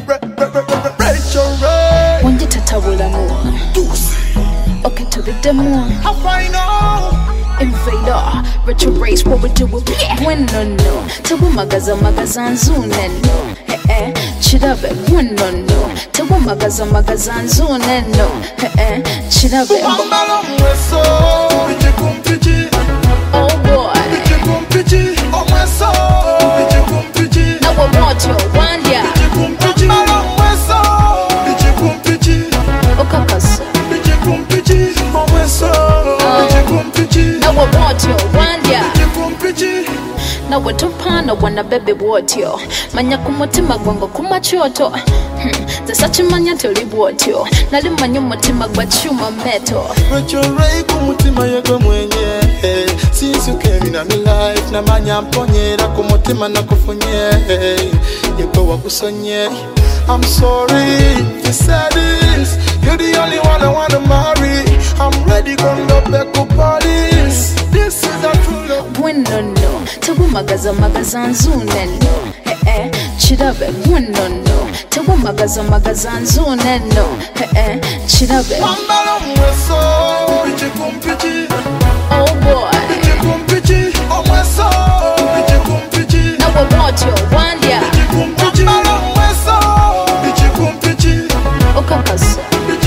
Rachel Ray. When you tatawula more. Okay, to the demo. How fine now? Invader, retro race, what we do with when no. Tabu magazan zuneno. Chidabe, when no. Tabu magazan zuneno. Chidabe. Oh boy. Now I want you, one ya. Okakasa. Now I want you, one ya. Now we tupana wana baby wotyo. Manya kumutima gwango kumachoto. Zasachi manya toli wotyo. Nali manyu mutima gwa chuma meto. Rachel Ray kumutima yego mwenye. Since you came in my life na manya mponyera kumutima na kufunye. Yego wakusonye. I'm sorry to say this. You're the only one I wanna marry. I'm ready go back to Paris. This is a true love. Bueno no, tabu magazan zuneno. Chidabe, bueno no, tabu magazan zuneno. Chidabe. Oh boy. Now I want you, one ya. Okakasa.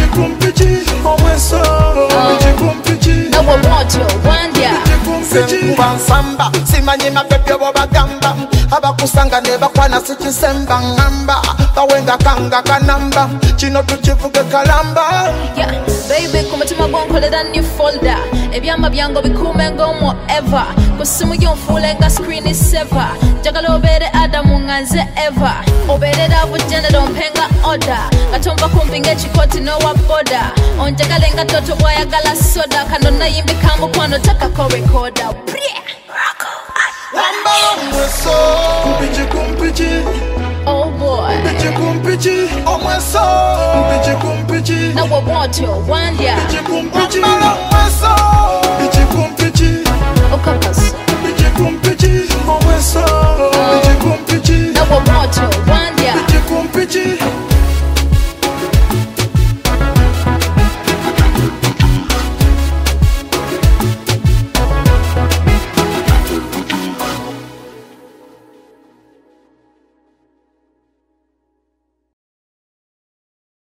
Now I want you, one ya. Samba, simanyi mabebe wabagamba. Abakusanga ne bakwana sikisemba ngamba. Bawenga kanga kanamba. Chino tuchivuge kalamba. Yeah, baby, kumutima gwankolera new folder. Ebyama byango bikume ngomo ever. Kusimu yonfule nga screen is sever. Jagala obere Adamu nganze ever. Obere davu jene dompenga order. Gatomba kumpinge chikoti no wa border. Onjagale nga toto bwayagala soda. Kanona yimbi kambu kwano taka ko recorder. Oh boy. Now I want you, one ya.